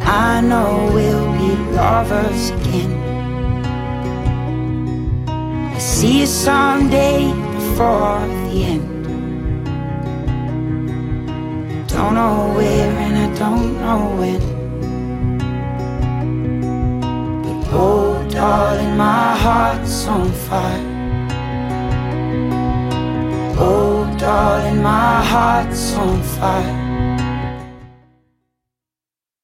I know we'll be lovers again. I see you someday before the end. Don't know where and I don't know when. But oh darling, my heart's on fire. Oh darling, my heart's on fire.